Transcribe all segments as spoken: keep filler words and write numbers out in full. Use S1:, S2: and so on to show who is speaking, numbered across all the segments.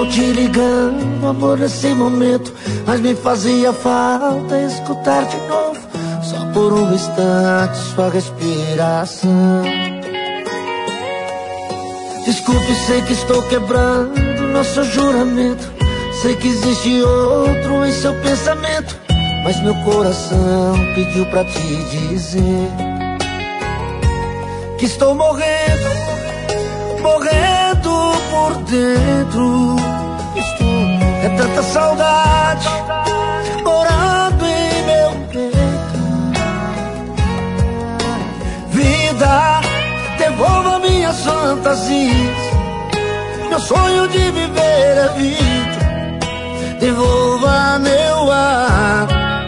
S1: te ligando, amor, nesse momento, mas me fazia falta escutar de novo, só por um instante, sua respiração. Desculpe, sei que estou quebrando nosso juramento, sei que existe outro em seu pensamento, mas meu coração pediu pra te dizer que estou morrendo, morrendo por dentro. Estou, é tanta saudade morando em meu peito. Vida, devolva minhas fantasias, meu sonho de viver a vida. Devolva meu ar.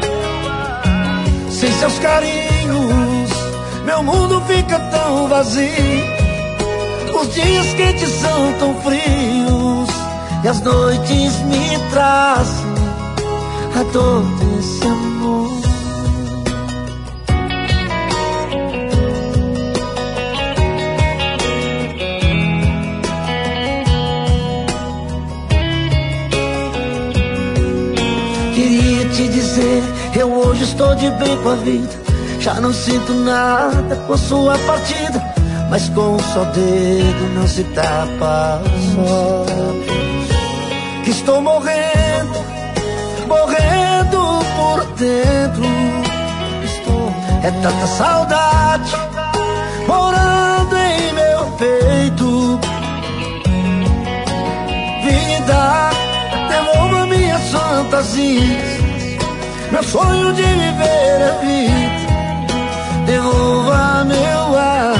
S1: Sem seus carinhos, meu mundo fica tão vazio. Os dias quentes são tão frios e as noites me trazem a dor desse amor. Queria te dizer, eu hoje estou de bem com a vida, já não sinto nada com sua partida, mas com um só dedo não se tapa os olhos. Que estou morrendo, morrendo por dentro. Estou, é tanta saudade morando em meu peito. Vida, devolva minhas fantasias, meu sonho de viver a vida. Devolva meu ar.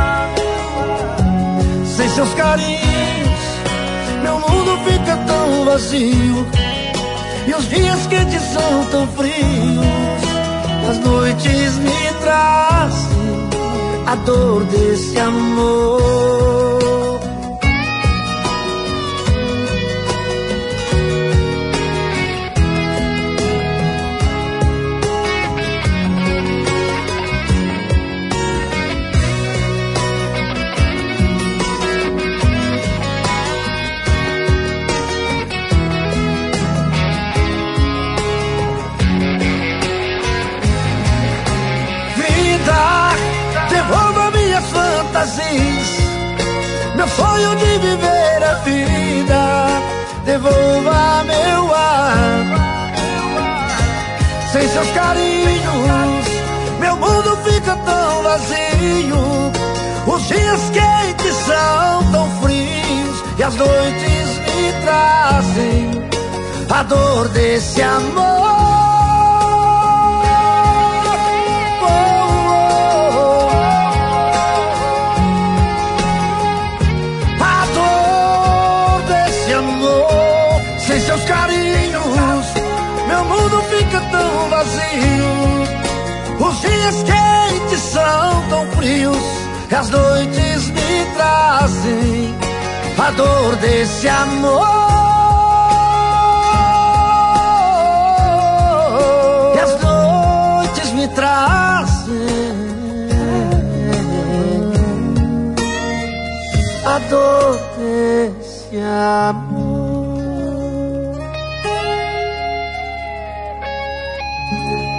S1: Sem seus carinhos, meu mundo fica tão vazio. E os dias quentes são tão frios, as noites me trazem a dor desse amor. Meu sonho de viver a vida. Devolva meu ar. Sem seus carinhos, meu mundo fica tão vazio. Os dias quentes são tão frios e as noites me trazem a dor desse amor. Seus carinhos, meu mundo fica tão vazio. Os dias quentes são tão frios e as noites me trazem a dor desse amor. E as noites me trazem a dor desse amor.